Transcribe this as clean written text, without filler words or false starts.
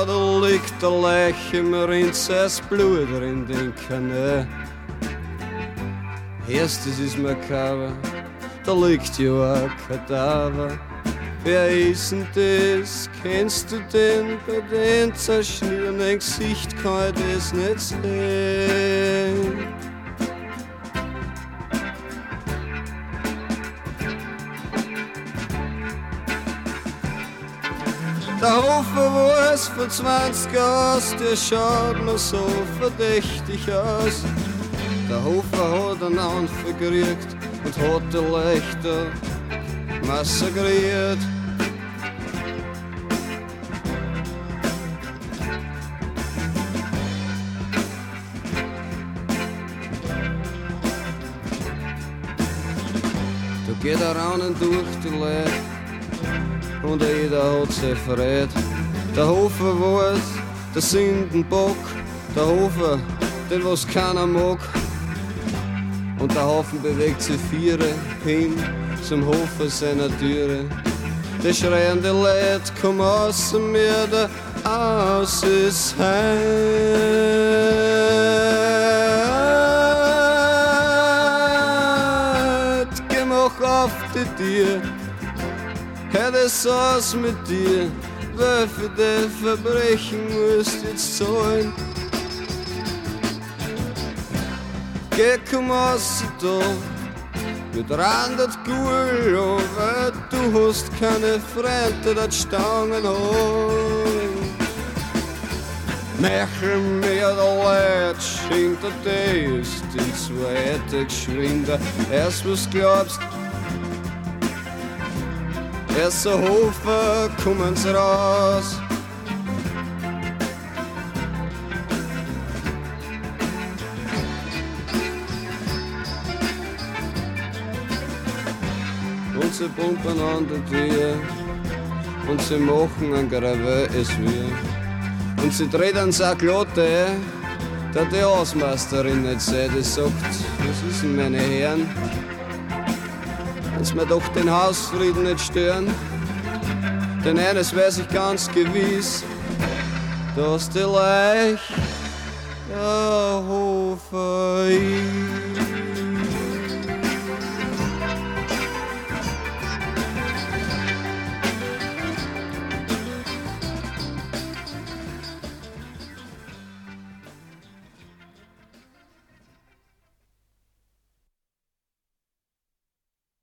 Ja, da liegt der Leiche, mir rinnt das Blut in den Kanal. Erstes ist makaber, da liegt ja ein Kadaver. Wer ist denn das? Kennst du den? Bei den zerschnittenen Gesicht kann ich das nicht sehen. Der Hofer, wo es vor 20 Jahren, der schaut mir so verdächtig aus. Der Hofer hat einen Anfall gekriegt und hat die Leichter massakriert. Da geht er raunen durch die Leute und jeder hat sich verrät. Der Hofer weiß, der Sündenbock, der Hofer, den was keiner mag. Und der Haufen bewegt sich Viere hin zum Hofer seiner Türe. Die schreiende Leute, komm aus mir, der Aus ist heim. Geh mach auf die Tür, hör das aus mit dir, wer für die Verbrechen musst jetzt zahlen. Geh, komm aus da, mit 100 Gul, aber du hast keine Freunde, dat Stangen haben. Nachher mehr der Leid, hinter dir ist die zweite geschwinder. Erst was glaubst, erst der Hofer, kommen sie raus. Und sie pumpen an der Tür und sie machen ein Gravé es wir. Und sie dreht an Sack Lotte, da die Hausmeisterin nicht sieht, die sagt, was ist denn meine Herren? Wenn's mir doch den Hausfrieden nicht stören, denn eines weiß ich ganz gewiss, dass die Leich der Hofer ist.